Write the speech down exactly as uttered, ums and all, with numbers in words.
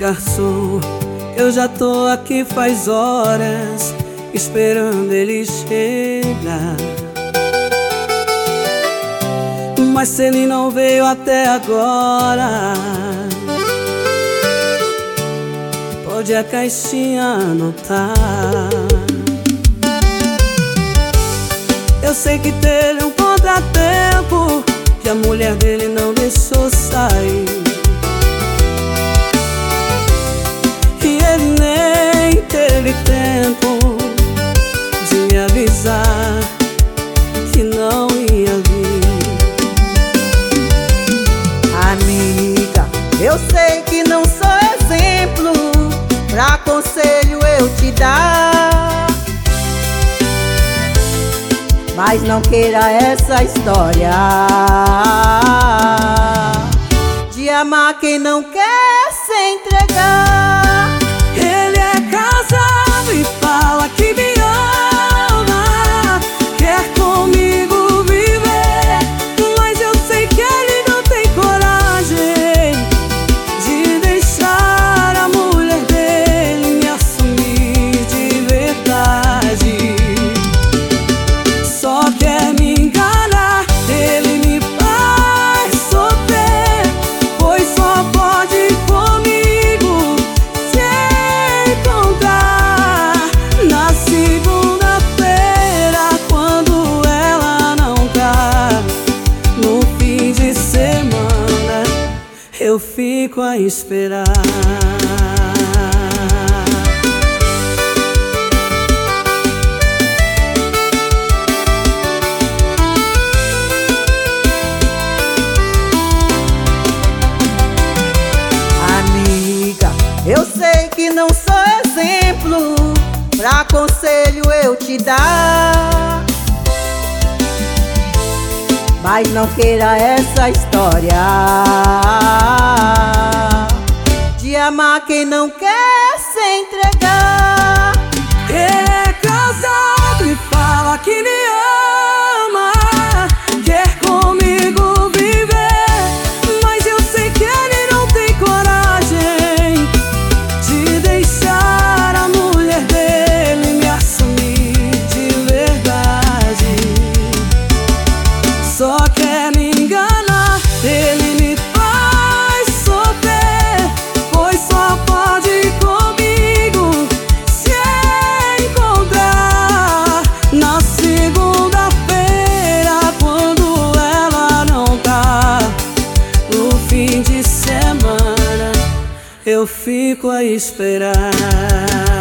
garçom, eu já tô aqui faz horas esperando ele chegar. Mas se ele não veio até agora, pode a caixinha anotar. Eu sei que teve um contratempo, que a mulher dele não deixou sair, e ele nem teve tempo de me avisar que não ia vir. Amiga, eu sei que não sou exemplo, pra conselho eu te dar, mas não queira essa história de amar quem não quer se entregar. Ele é casado e fala que me ama, quer comigo viver, mas eu sei que ele não tem coragem de deixar a mulher dele me assumir de verdade. Só quer me enganar, ele me faz sofrer, pois só pode comigo se encontrar na segunda-feira, quando ela não tá. No fim de semana eu fico a esperar. Eu sei que não sou exemplo, pra conselho eu te dar, mas não queira essa história de amar quem não quer se entregar. Ele é casado e fala que me ama, quer comigo viver, mas eu sei que ele não tem coragem de deixar a mulher dele me assumir de verdade. Só quer me enganar, ele me faz sofrer, pois só pode comigo se encontrar na segunda-feira, quando ela não tá. No fim de semana eu fico a esperar.